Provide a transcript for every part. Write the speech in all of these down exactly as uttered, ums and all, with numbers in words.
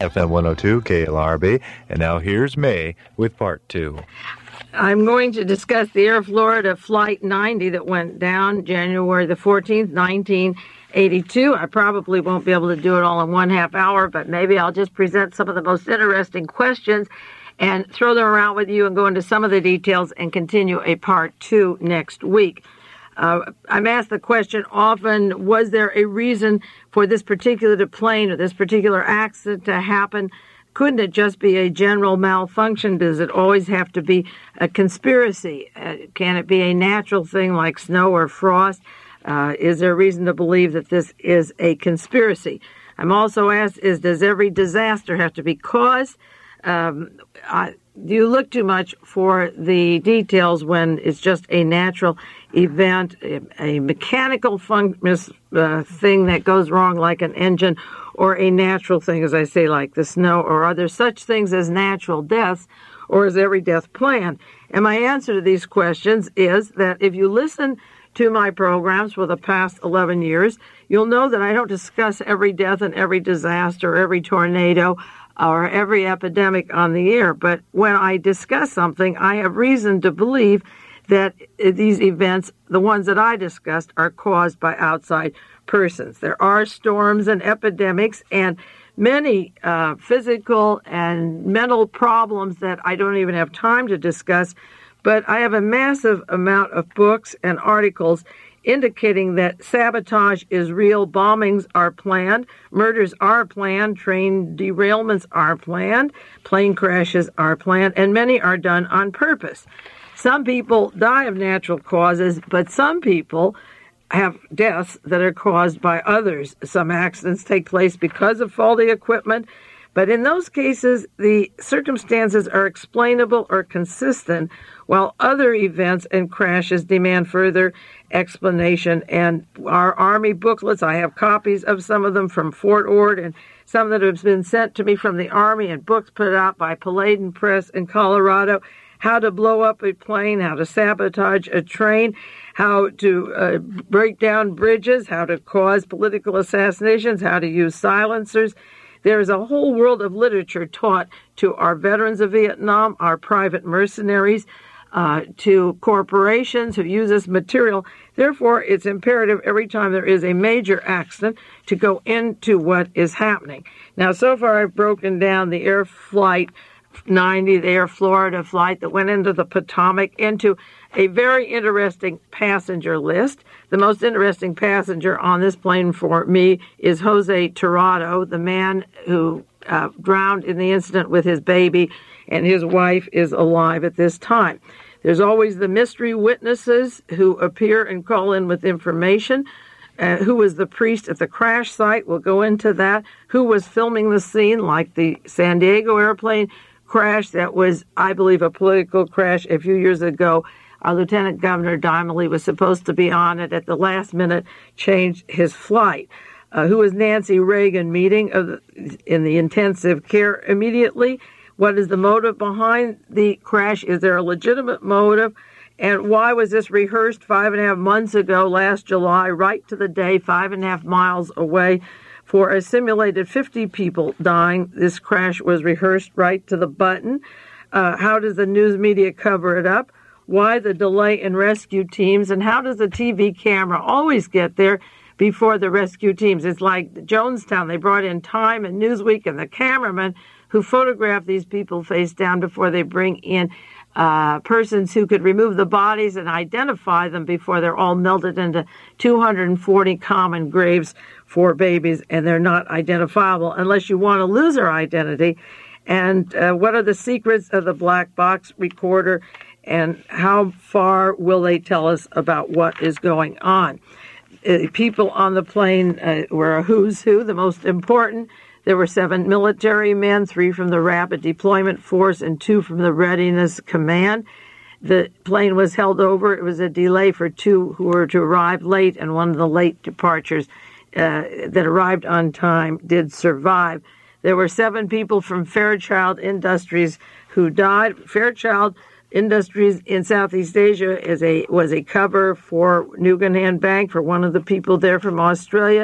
F M one oh two K L R B. And now here's May with part two. I'm going to discuss the Air Florida Flight ninety that went down January the fourteenth, nineteen eighty-two. I probably won't be able to do it all in one half hour, but maybe I'll just present some of the most interesting questions and throw them around with you and go into some of the details and continue a part two next week. Uh, I'm asked the question often, was there a reason for this particular plane or this particular accident to happen? Couldn't it just be a general malfunction? Does it always have to be a conspiracy? Uh, can it be a natural thing like snow or frost? Uh, is there a reason to believe that this is a conspiracy? I'm also asked, is does every disaster have to be caused? Um, I, do you look too much for the details when it's just a natural event, a, a mechanical fun, uh, thing that goes wrong like an engine, or a natural thing, as I say, like the snow? Or are there such things as natural deaths, or is every death planned? And my answer to these questions is that if you listen to my programs for the past eleven years, you'll know that I don't discuss every death and every disaster, every tornado, or every epidemic on the air. But when I discuss something, I have reason to believe that these events, the ones that I discussed, are caused by outside persons. There are storms and epidemics and many uh, physical and mental problems that I don't even have time to discuss, but I have a massive amount of books and articles indicating that sabotage is real, bombings are planned, murders are planned, train derailments are planned, plane crashes are planned, and many are done on purpose. Some people die of natural causes, but some people have deaths that are caused by others. Some accidents take place because of faulty equipment, but in those cases, the circumstances are explainable or consistent, while other events and crashes demand further explanation. And our Army booklets, I have copies of some of them from Fort Ord and some that have been sent to me from the Army, and books put out by Palladian Press in Colorado, how to blow up a plane, how to sabotage a train, how to uh, break down bridges, how to cause political assassinations, how to use silencers. There is a whole world of literature taught to our veterans of Vietnam, our private mercenaries, uh, to corporations who use this material. Therefore, it's imperative every time there is a major accident to go into what is happening. Now, so far I've broken down the Air Flight ninety, the Air Florida flight that went into the Potomac, into a very interesting passenger list. The most interesting passenger on this plane for me is Jose Tirado, the man who uh, drowned in the incident with his baby, and his wife is alive at this time. There's always the mystery witnesses who appear and call in with information. Uh, who was the priest at the crash site? We'll go into that. Who was filming the scene, like the San Diego airplane crash that was, I believe, a political crash a few years ago. Our Lieutenant Governor Donnelly was supposed to be on it, at the last minute changed his flight. Uh, who was Nancy Reagan meeting of the, in the intensive care immediately? What is the motive behind the crash? Is there a legitimate motive? And why was this rehearsed five and a half months ago, last July, right to the day, five and a half miles away? For a simulated fifty people dying, this crash was rehearsed right to the button. Uh, how does the news media cover it up? Why the delay in rescue teams? And how does the T V camera always get there before the rescue teams? It's like Jonestown. They brought in Time and Newsweek and the cameraman who photographed these people face down before they bring in uh, persons who could remove the bodies and identify them before they're all melted into two hundred forty common graves for babies, and they're not identifiable unless you want to lose their identity. And uh, what are the secrets of the black box recorder, and how far will they tell us about what is going on? Uh, people on the plane uh, were a who's who, the most important. There were seven military men, three from the Rapid Deployment Force and two from the Readiness Command. The plane was held over. It was a delay for two who were to arrive late, and one of the late departures uh, that arrived on time did survive. There were seven people from Fairchild Industries who died. Fairchild Industries in Southeast Asia is a was a cover for Nugan Bank, for one of the people there from Australia.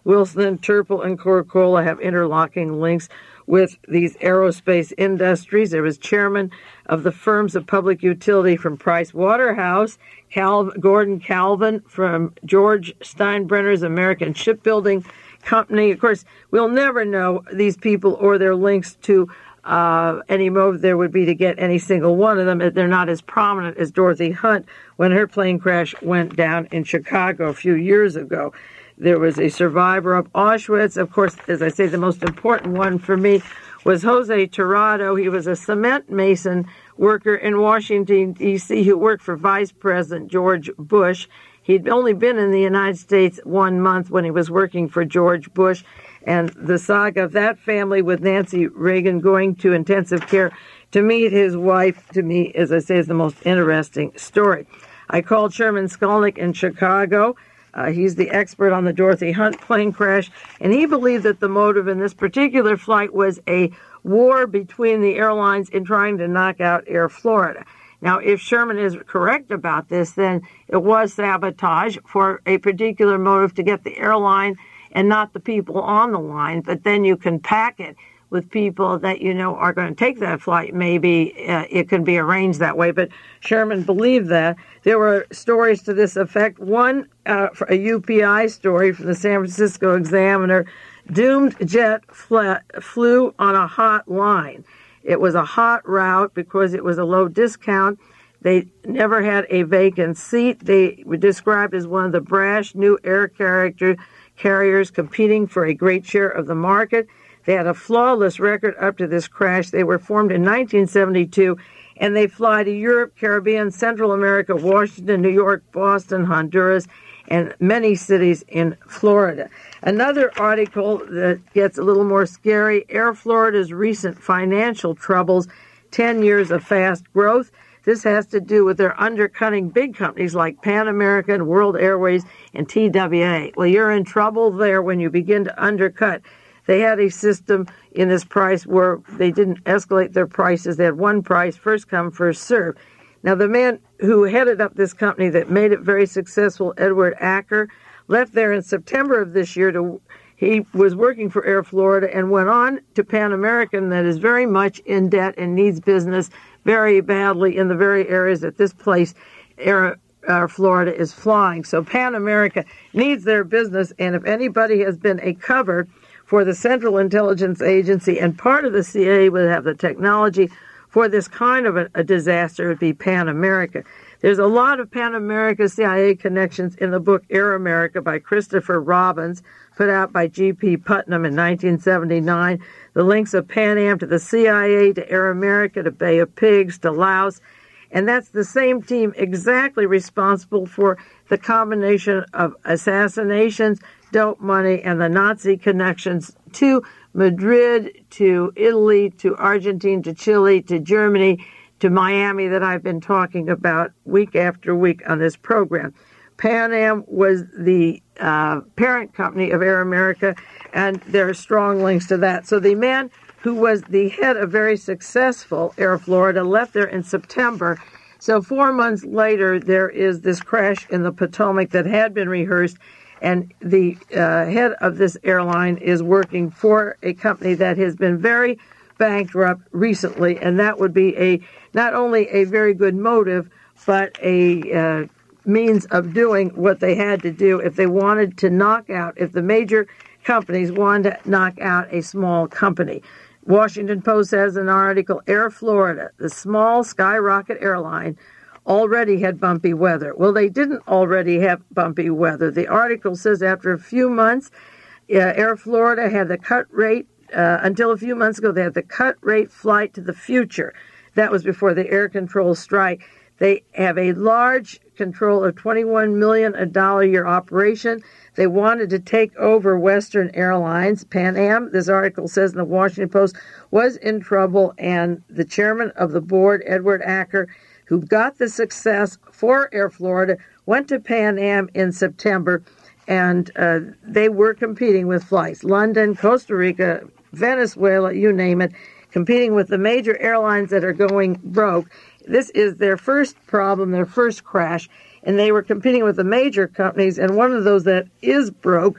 Wilson, Turple, and Coca-Cola have interlocking links with these aerospace industries. There was chairman of the firms of public utility from Price Waterhouse, Cal- Gordon Calvin from George Steinbrenner's American Shipbuilding Company. Of course, we'll never know these people or their links to uh, any motive there would be to get any single one of them. They're not as prominent as Dorothy Hunt when her plane crash went down in Chicago a few years ago. There was a survivor of Auschwitz. Of course, as I say, the most important one for me was Jose Tirado. He was a cement mason worker in Washington, D C, who worked for Vice President George Bush. He'd only been in the United States one month when he was working for George Bush. And the saga of that family with Nancy Reagan going to intensive care to meet his wife, to me, as I say, is the most interesting story. I called Sherman Skolnick in Chicago. Uh, he's the expert on the Dorothy Hunt plane crash, and he believed that the motive in this particular flight was a war between the airlines in trying to knock out Air Florida. Now, if Sherman is correct about this, then it was sabotage for a particular motive to get the airline and not the people on the line, but then you can pack it with people that you know are going to take that flight. Maybe uh, it can be arranged that way, but Sherman believed that. There were stories to this effect. One, uh, a U P I story from the San Francisco Examiner, doomed jet fle- flew on a hot line. It was a hot route because it was a low discount. They never had a vacant seat. They were described as one of the brash new air character carriers competing for a great share of the market. They had a flawless record up to this crash. They were formed in nineteen seventy-two, and they fly to Europe, Caribbean, Central America, Washington, New York, Boston, Honduras, and many cities in Florida. Another article that gets a little more scary, Air Florida's recent financial troubles, ten years of fast growth. This has to do with their undercutting big companies like Pan American, World Airways, and T W A. Well, you're in trouble there when you begin to undercut. They had a system in this price where they didn't escalate their prices. They had one price, first come, first serve. Now, the man who headed up this company that made it very successful, Edward Acker, left there in September of this year. To He was working for Air Florida and went on to Pan American, that is very much in debt and needs business very badly in the very areas that this place, Air uh, Florida, is flying. So Pan America needs their business, and if anybody has been a cover for the Central Intelligence Agency, and part of the C I A would have the technology for this kind of a, a disaster, it would be Pan America. There's a lot of Pan America C I A connections in the book Air America by Christopher Robbins, put out by G P Putnam in nineteen seventy-nine. The links of Pan Am to the C I A, to Air America, to Bay of Pigs, to Laos. And that's the same team exactly responsible for the combination of assassinations, dope money, and the Nazi connections to Madrid, to Italy, to Argentina, to Chile, to Germany, to Miami that I've been talking about week after week on this program. Pan Am was the uh, parent company of Air America, and there are strong links to that. So the man who was the head of very successful Air Florida left there in September. So four months later, there is this crash in the Potomac that had been rehearsed, and the uh, head of this airline is working for a company that has been very bankrupt recently, and that would be a not only a very good motive, but a uh, means of doing what they had to do if they wanted to knock out, if the major companies wanted to knock out a small company. Washington Post has an article, Air Florida, the small skyrocket airline, already had bumpy weather. Well, they didn't already have bumpy weather. The article says after a few months, uh, Air Florida had the cut rate, uh, until a few months ago, they had the cut rate flight to the future. That was before the air control strike. They have a large control of twenty-one million dollars a dollar a year operation. They wanted to take over Western Airlines. Pan Am, this article says in the Washington Post, was in trouble, and the chairman of the board, Edward Acker, who got the success for Air Florida, went to Pan Am in September, and uh, they were competing with flights. London, Costa Rica, Venezuela, you name it, competing with the major airlines that are going broke. This is their first problem, their first crash, and they were competing with the major companies, and one of those that is broke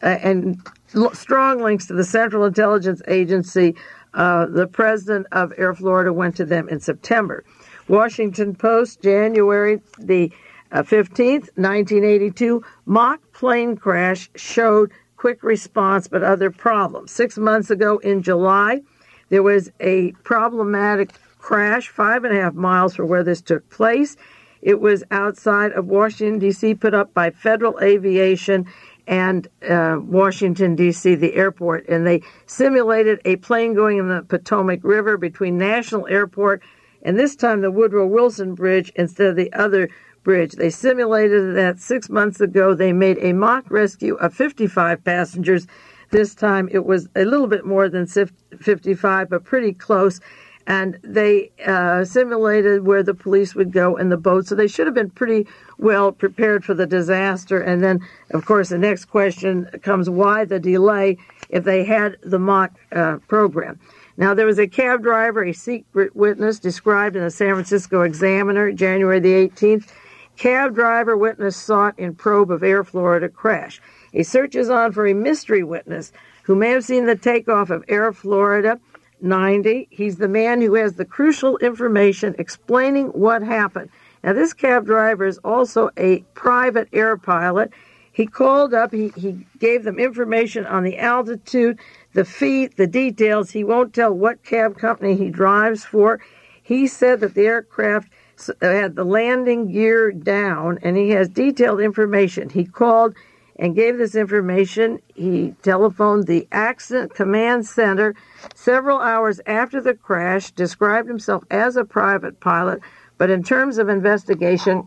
uh, and l- strong links to the Central Intelligence Agency. Uh, the president of Air Florida went to them in September. Washington Post, January the uh, fifteenth, nineteen eighty-two, mock plane crash showed quick response but other problems. Six months ago in July, there was a problematic crash five and a half miles from where this took place. It was outside of Washington, D C, put up by Federal Aviation and uh, Washington, D C, the airport, and they simulated a plane going in the Potomac River between National Airport and this time the Woodrow Wilson Bridge instead of the other bridge. They simulated that six months ago. They made a mock rescue of fifty-five passengers. This time it was a little bit more than fifty-five, but pretty close. And they uh, simulated where the police would go in the boat. So they should have been pretty well prepared for the disaster. And then, of course, the next question comes, why the delay if they had the mock uh, program? Now, there was a cab driver, a secret witness, described in the San Francisco Examiner, January the eighteenth. Cab driver witness sought in probe of Air Florida crash. A search is on for a mystery witness who may have seen the takeoff of Air Florida ninety. He's the man who has the crucial information explaining what happened. Now, this cab driver is also a private air pilot. He called up, he, he gave them information on the altitude, the feet, the details. He won't tell what cab company he drives for. He said that the aircraft had the landing gear down, and he has detailed information. He called and gave this information. He telephoned the Accident Command Center several hours after the crash, described himself as a private pilot, but in terms of investigation,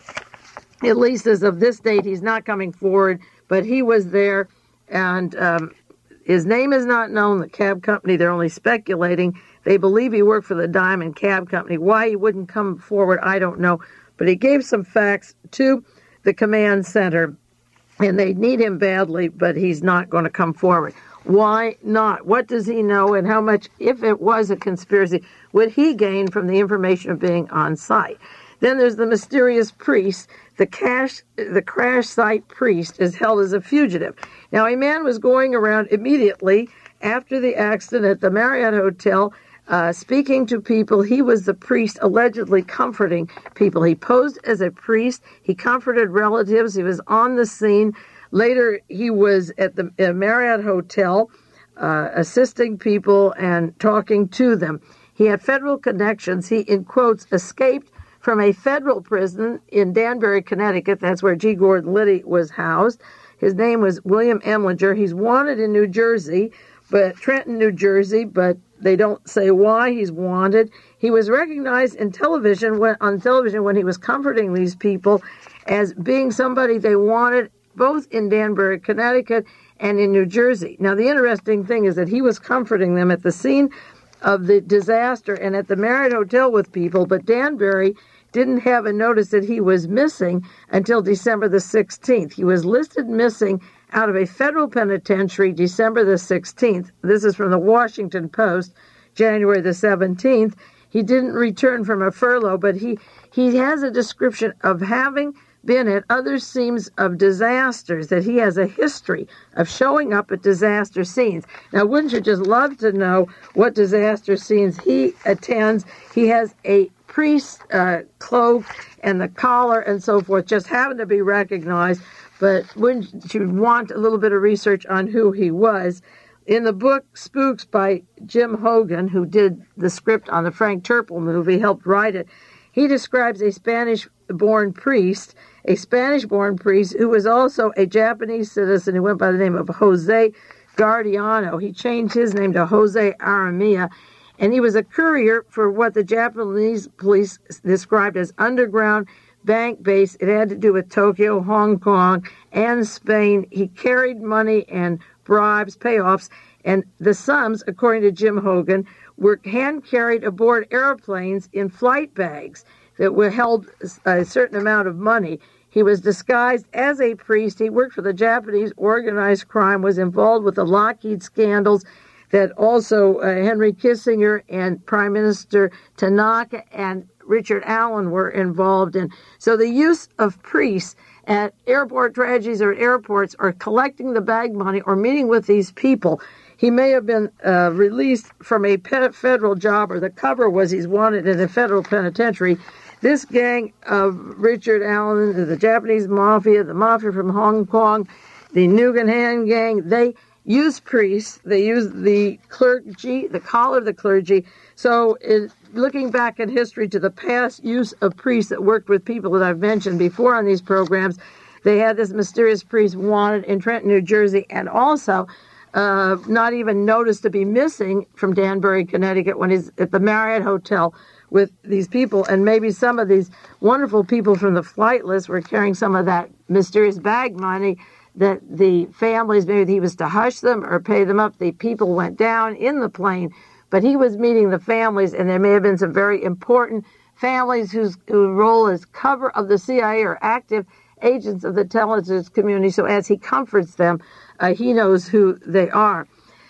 at least as of this date, he's not coming forward, but he was there, and um, his name is not known. The cab company, they're only speculating. They believe he worked for the Diamond Cab Company. Why he wouldn't come forward, I don't know, but he gave some facts to the command center, and they need him badly, but he's not going to come forward. Why not? What does he know, and how much, if it was a conspiracy, would he gain from the information of being on site? Then there's the mysterious priest. The, cash, the crash site priest is held as a fugitive. Now, a man was going around immediately after the accident at the Marriott Hotel, uh, speaking to people. He was the priest allegedly comforting people. He posed as a priest. He comforted relatives. He was on the scene. Later, he was at the uh, Marriott Hotel uh, assisting people and talking to them. He had federal connections. He, in quotes, escaped from a federal prison in Danbury, Connecticut. That's where G. Gordon Liddy was housed. His name was William Emlinger. He's wanted in New Jersey, but Trenton, New Jersey, but they don't say why he's wanted. He was recognized in television when, on television when he was comforting these people as being somebody they wanted both in Danbury, Connecticut, and in New Jersey. Now, the interesting thing is that he was comforting them at the scene of the disaster and at the Marriott Hotel with people, but Danbury didn't have a notice that he was missing until December the sixteenth. He was listed missing out of a federal penitentiary December the sixteenth. This is from the Washington Post, January the seventeenth. He didn't return from a furlough, but he, he has a description of having been at other scenes of disasters, that he has a history of showing up at disaster scenes. Now, wouldn't you just love to know what disaster scenes he attends? He has a priest's uh, cloak and the collar and so forth, just happen to be recognized, but wouldn't you want a little bit of research on who he was? In the book Spooks by Jim Hogan, who did the script on the Frank Turple movie, helped write it, he describes a Spanish-born priest, a Spanish-born priest who was also a Japanese citizen who went by the name of Jose Guardiano. He changed his name to Jose Aramilla, and he was a courier for what the Japanese police described as underground bank base. It had to do with Tokyo, Hong Kong, and Spain. He carried money and bribes, payoffs, and the sums, according to Jim Hogan, were hand-carried aboard airplanes in flight bags that were held a certain amount of money. He was disguised as a priest. He worked for the Japanese organized crime, was involved with the Lockheed scandals that also uh, Henry Kissinger and Prime Minister Tanaka and Richard Allen were involved in. So the use of priests at airport tragedies or airports, or collecting the bag money, or meeting with these people. He may have been uh, released from a federal job, or the cover was he's wanted in a federal penitentiary. This gang of Richard Allen, the Japanese mafia, the mafia from Hong Kong, the Nugan Han gang, they use priests, they use the clergy, the collar of the clergy. So it, looking back in history to the past use of priests that worked with people that I've mentioned before on these programs, they had this mysterious priest wanted in Trenton, New Jersey, and also uh, not even noticed to be missing from Danbury, Connecticut, when he's at the Marriott Hotel with these people. And maybe some of these wonderful people from the flight list were carrying some of that mysterious bag money that the families, maybe he was to hush them or pay them up. The people went down in the plane, but he was meeting the families, and there may have been some very important families whose, whose role as cover of the C I A or active agents of the intelligence community. So as he comforts them, uh, he knows who they are.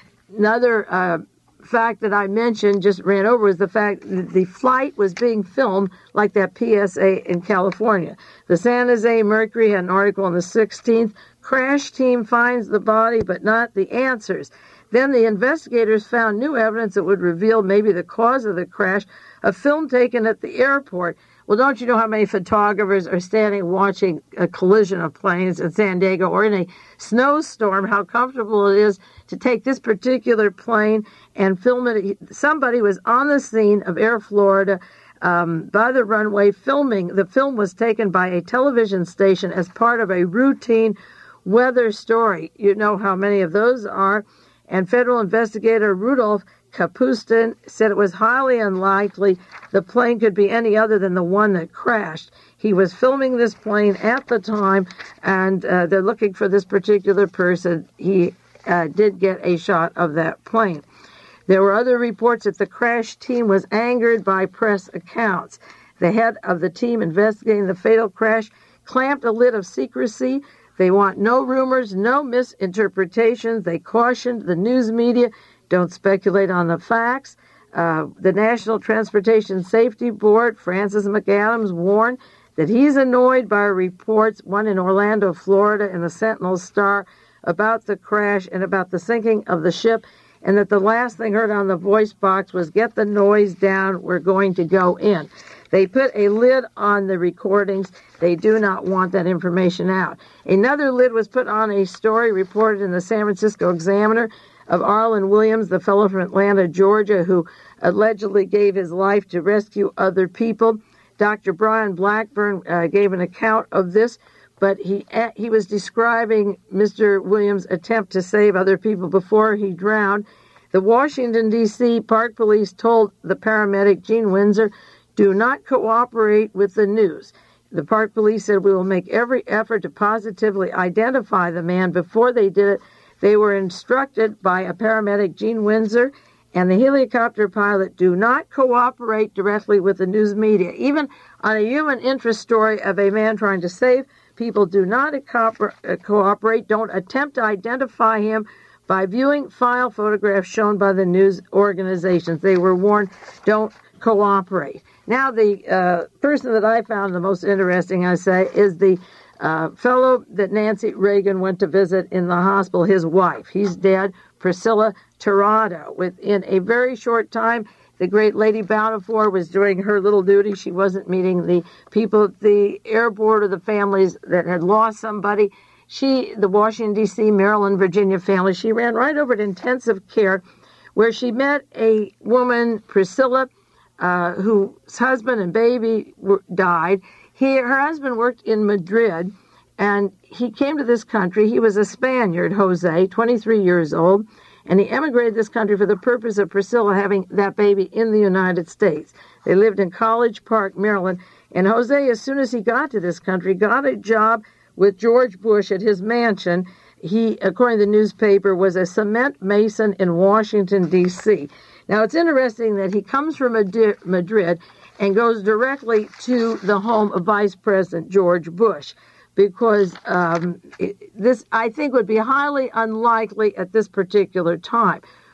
Another uh, fact that I mentioned, just ran over, is the fact that the flight was being filmed like that P S A in California. The San Jose Mercury had an article on the sixteenth, crash team finds the body but not the answers. Then the investigators found new evidence that would reveal maybe the cause of the crash, a film taken at the airport. Well, don't you know how many photographers are standing watching a collision of planes in San Diego or in a snowstorm, how comfortable it is to take this particular plane and film it. Somebody was on the scene of Air Florida um, by the runway filming. The film was taken by a television station as part of a routine weather story. You know how many of those are. And federal investigator Rudolph Kapustin said it was highly unlikely the plane could be any other than the one that crashed. He was filming this plane at the time, and uh, they're looking for this particular person. He uh, did get a shot of that plane. There were other reports that the crash team was angered by press accounts. The head of the team investigating the fatal crash clamped a lid of secrecy. They want no rumors, no misinterpretations. They cautioned the news media, don't speculate on the facts. Uh, the National Transportation Safety Board, Francis McAdams, warned that he's annoyed by reports, one in Orlando, Florida, in the Sentinel Star, about the crash and about the sinking of the ship, and that the last thing heard on the voice box was, "Get the noise down, we're going to go in." They put a lid on the recordings. They do not want that information out. Another lid was put on a story reported in the San Francisco Examiner of Arlen Williams, the fellow from Atlanta, Georgia, who allegedly gave his life to rescue other people. Doctor Brian Blackburn uh, gave an account of this, but he uh, he was describing Mister Williams' attempt to save other people before he drowned. The Washington, D C Park Police told the paramedic, Gene Windsor, do not cooperate with the news. The Park Police said, we will make every effort to positively identify the man. Before they did it, they were instructed by a paramedic, Gene Windsor, and the helicopter pilot, do not cooperate directly with the news media. Even on a human interest story of a man trying to save people, do not cooperate. Don't attempt to identify him by viewing file photographs shown by the news organizations. They were warned, don't cooperate. Now, the uh, person that I found the most interesting, I say, is the uh, fellow that Nancy Reagan went to visit in the hospital, his wife. He's dead, Priscilla Tirado. Within a very short time, the great Lady Bountiful was doing her little duty. She wasn't meeting the people at the airport or the families that had lost somebody. She, the Washington, D C, Maryland, Virginia family, she ran right over to intensive care where she met a woman, Priscilla, Uh, whose husband and baby were, died. He, her husband worked in Madrid, and he came to this country. He was a Spaniard, Jose, twenty-three years old, and he emigrated this country for the purpose of Priscilla having that baby in the United States. They lived in College Park, Maryland, and Jose, as soon as he got to this country, got a job with George Bush at his mansion. He, according to the newspaper, was a cement mason in Washington, D C Now, it's interesting that he comes from Madrid and goes directly to the home of Vice President George Bush, because um, it, this, I think, would be highly unlikely at this particular time.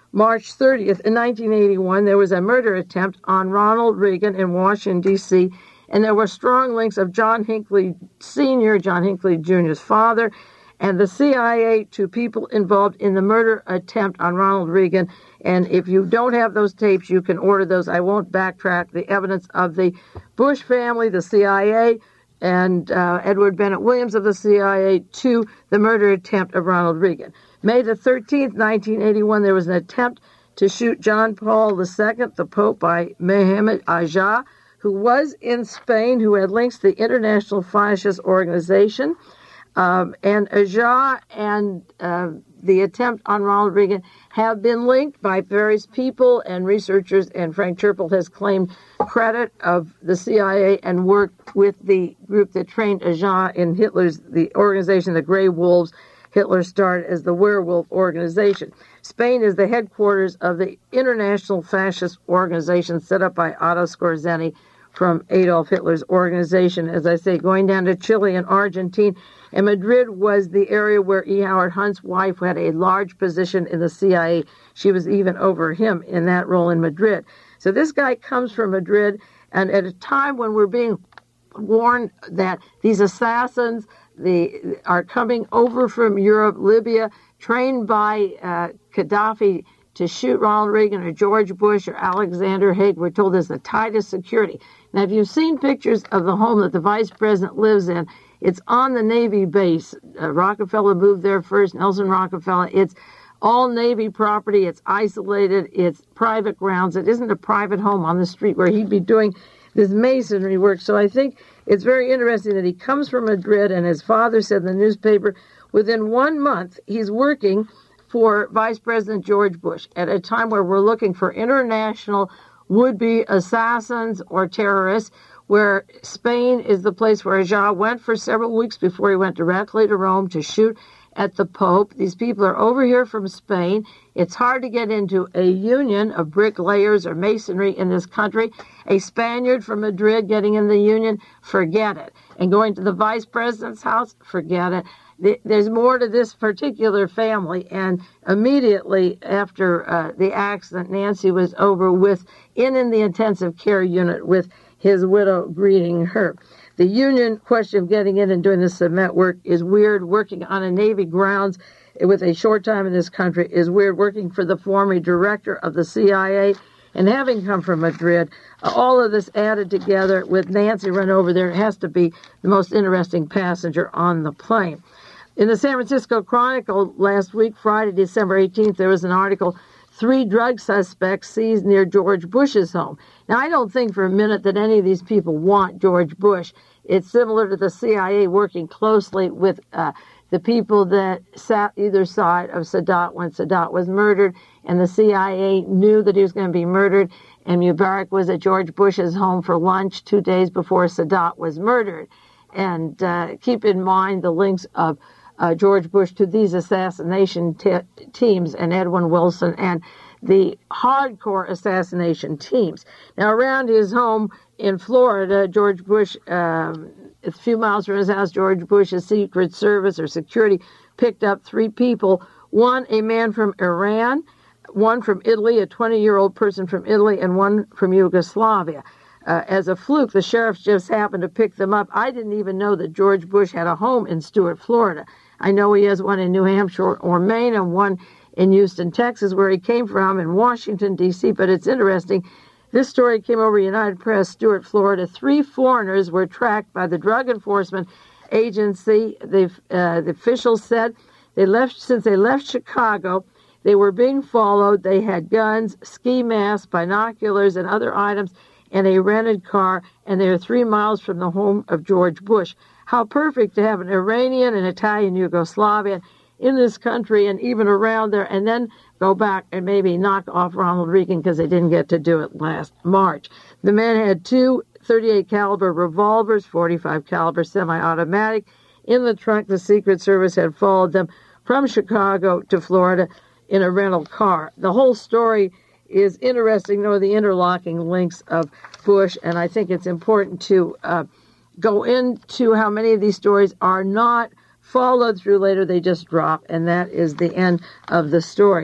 March thirtieth, in nineteen eighty-one, there was a murder attempt on Ronald Reagan in Washington, D C, and there were strong links of John Hinckley Senior, John Hinckley Junior's father, and the C I A to people involved in the murder attempt on Ronald Reagan. And if you don't have those tapes, you can order those. I won't backtrack. The evidence of the Bush family, the C I A, and uh, Edward Bennett Williams of the C I A to the murder attempt of Ronald Reagan. May the thirteenth, nineteen eighty-one, there was an attempt to shoot John Paul the Second, the Pope, by Mohammed Ajah, who was in Spain, who had links to the International Fascist Organization. Um, and Ajah and uh, the attempt on Ronald Reagan have been linked by various people and researchers, and Frank Churchill has claimed credit of the C I A and worked with the group that trained Ajah in Hitler's, the organization, the Grey Wolves. Hitler started as the Werewolf Organization. Spain is the headquarters of the International Fascist Organization set up by Otto Skorzeny from Adolf Hitler's organization, as I say, going down to Chile and Argentina. And Madrid was the area where E. Howard Hunt's wife had a large position in the C I A. She was even over him in that role in Madrid. So this guy comes from Madrid, and at a time when we're being warned that these assassins the, are coming over from Europe, Libya, trained by uh, Gaddafi to shoot Ronald Reagan or George Bush or Alexander Haig. We're told there's the tightest security. Now, if you've seen pictures of the home that the vice president lives in, it's on the Navy base. Uh, Rockefeller moved there first, Nelson Rockefeller. It's all Navy property. It's isolated. It's private grounds. It isn't a private home on the street where he'd be doing this masonry work. So I think it's very interesting that he comes from Madrid, and his father said in the newspaper, within one month, he's working for Vice President George Bush at a time where we're looking for international would-be assassins or terrorists, where Spain is the place where Ajah went for several weeks before he went directly to Rome to shoot at the Pope. These people are over here from Spain. It's hard to get into a union of bricklayers or masonry in this country. A Spaniard from Madrid getting in the union, forget it. And going to the vice president's house, forget it. There's more to this particular family, and immediately after uh, the accident, Nancy was over with in in the intensive care unit with his widow greeting her. The union question of getting in and doing the cement work is weird. Working on a Navy grounds with a short time in this country is weird. Working for the former director of the C I A and having come from Madrid, all of this added together with Nancy run over there, it has to be the most interesting passenger on the plane. In the San Francisco Chronicle last week, Friday, December eighteenth, there was an article, Three Drug Suspects Seized Near George Bush's Home. Now, I don't think for a minute that any of these people want George Bush. It's similar to the C I A working closely with uh, the people that sat either side of Sadat when Sadat was murdered, and the C I A knew that he was going to be murdered, and Mubarak was at George Bush's home for lunch two days before Sadat was murdered. And uh, keep in mind the links of Uh, George Bush to these assassination te- teams and Edwin Wilson and the hardcore assassination teams. Now, around his home in Florida, George Bush, um, a few miles from his house, George Bush's Secret Service or security picked up three people. One, a man from Iran, one from Italy, a twenty-year-old person from Italy, and one from Yugoslavia. Uh, as a fluke, the sheriffs just happened to pick them up. I didn't even know that George Bush had a home in Stuart, Florida. I know he has one in New Hampshire or Maine and one in Houston, Texas, where he came from, in Washington, D C But it's interesting. This story came over United Press, Stuart, Florida. Three foreigners were tracked by the Drug Enforcement Agency. The, uh, the officials said they left since they left Chicago, they were being followed. They had guns, ski masks, binoculars, and other items, and a rented car, and they were three miles from the home of George Bush. How perfect to have an Iranian and Italian Yugoslavian in this country and even around there, and then go back and maybe knock off Ronald Reagan because they didn't get to do it last March. The men had two thirty-eight caliber revolvers, forty-five caliber semi-automatic. In the trunk, the Secret Service had followed them from Chicago to Florida in a rental car. The whole story is interesting, though, the interlocking links of Bush, and I think it's important to uh, go into how many of these stories are not followed through later. They just drop, and that is the end of the story.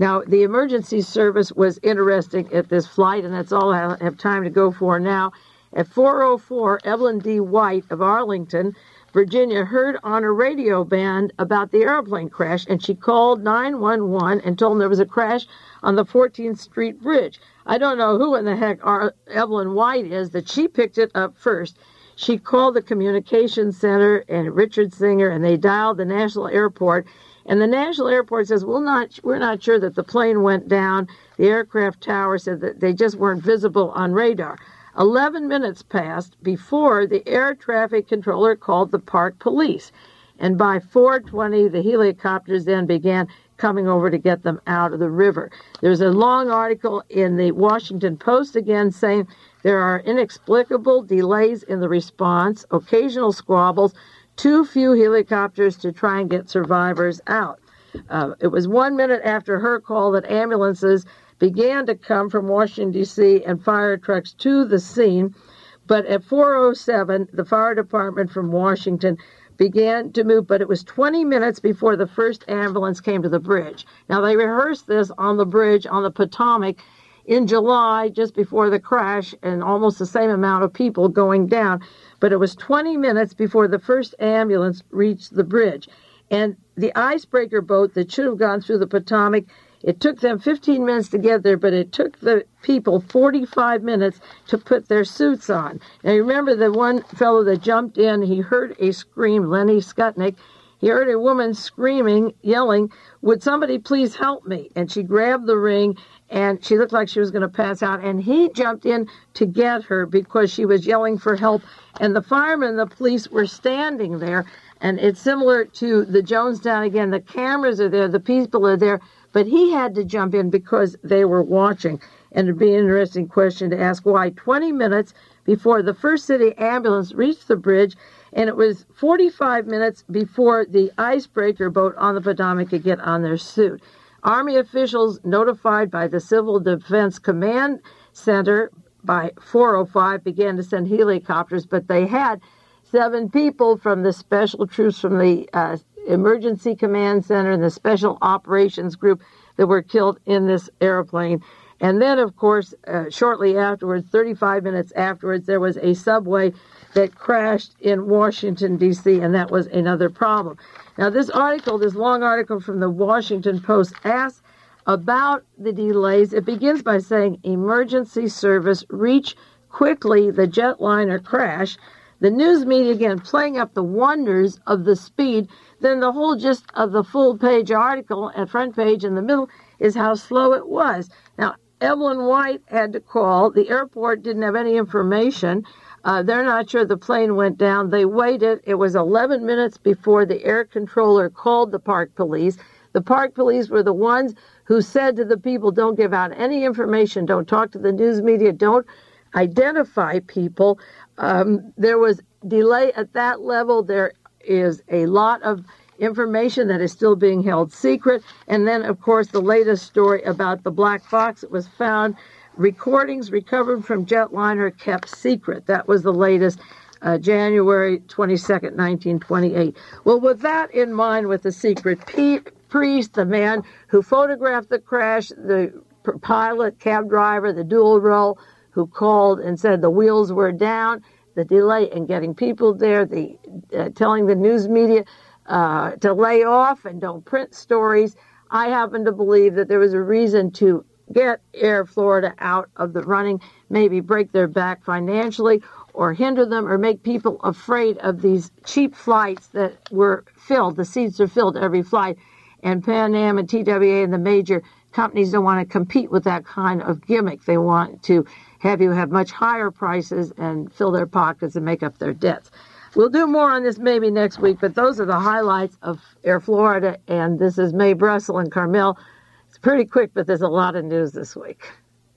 Now, the emergency service was interesting at this flight, and that's all I have time to go for now. At four oh four, Evelyn D. White of Arlington, Virginia, heard on a radio band about the airplane crash, and she called nine one one and told them there was a crash on the fourteenth Street Bridge. I don't know who in the heck our Evelyn White is that she picked it up first. She called the communications center and Richard Singer, and they dialed the National Airport. And the National Airport says, well, not, we're not sure that the plane went down. The aircraft tower said that they just weren't visible on radar. Eleven minutes passed before the air traffic controller called the Park Police. And by four twenty, the helicopters then began coming over to get them out of the river. There's a long article in the Washington Post again saying there are inexplicable delays in the response, occasional squabbles, too few helicopters to try and get survivors out. Uh, it was one minute after her call that ambulances began to come from Washington, D C, and fire trucks to the scene. But at four oh seven, the fire department from Washington began to move, but it was twenty minutes before the first ambulance came to the bridge. Now, they rehearsed this on the bridge on the Potomac in July, just before the crash, and almost the same amount of people going down. But it was twenty minutes before the first ambulance reached the bridge. And the icebreaker boat that should have gone through the Potomac, it took them fifteen minutes to get there, but it took the people forty-five minutes to put their suits on. Now, you remember the one fellow that jumped in, he heard a scream, Lenny Skutnik. He heard a woman screaming, yelling, would somebody please help me? And she grabbed the ring, and she looked like she was going to pass out. And he jumped in to get her because she was yelling for help. And the firemen and the police were standing there. And it's similar to the Jonestown again. The cameras are there, the people are there. But he had to jump in because they were watching. And it'd be an interesting question to ask why twenty minutes before the first city ambulance reached the bridge, and it was forty-five minutes before the icebreaker boat on the Potomac could get on their suit. Army officials notified by the Civil Defense Command Center by four oh five began to send helicopters, but they had seven people from the special troops from the uh, Emergency Command Center and the Special Operations Group that were killed in this airplane. And then, of course, uh, shortly afterwards, thirty-five minutes afterwards, there was a subway that crashed in Washington, D C, and that was another problem. Now, this article, this long article from the Washington Post, asks about the delays. It begins by saying, emergency service reach quickly the jetliner crash. The news media, again, playing up the wonders of the speed. Then the whole gist of the full-page article and front page in the middle is how slow it was. Now, Evelyn White had to call. The airport didn't have any information. Uh, they're not sure the plane went down. They waited. It was eleven minutes before the air controller called the Park Police. The Park Police were the ones who said to the people, don't give out any information, don't talk to the news media, don't identify people. Um, there was delay at that level. There is a lot of information that is still being held secret. And then, of course, the latest story about the black box that was found, recordings recovered from jetliner kept secret. That was the latest, uh, January twenty-second, nineteen twenty-eight. Well, with that in mind, with the secret, Pete Priest, the man who photographed the crash, the pilot, cab driver, the dual role, who called and said the wheels were down, the delay in getting people there, the uh, telling the news media uh, to lay off and don't print stories. I happen to believe that there was a reason to get Air Florida out of the running, maybe break their back financially or hinder them or make people afraid of these cheap flights that were filled. The seats are filled every flight. And Pan Am and T W A and the major companies don't want to compete with that kind of gimmick. They want to have you have much higher prices and fill their pockets and make up their debts. We'll do more on this maybe next week, but those are the highlights of Air Florida, and this is Mae Brussell and Carmel. It's pretty quick, but there's a lot of news this week.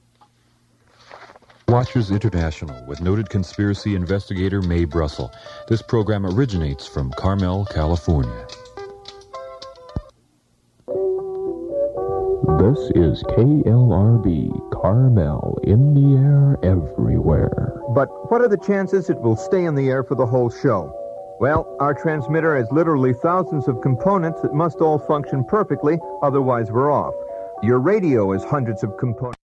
Watchers International with noted conspiracy investigator Mae Brussell. This program originates from Carmel, California. This is K L R B, Carmel, in the air everywhere. But what are the chances it will stay in the air for the whole show? Well, our transmitter has literally thousands of components that must all function perfectly, otherwise we're off. Your radio is hundreds of components.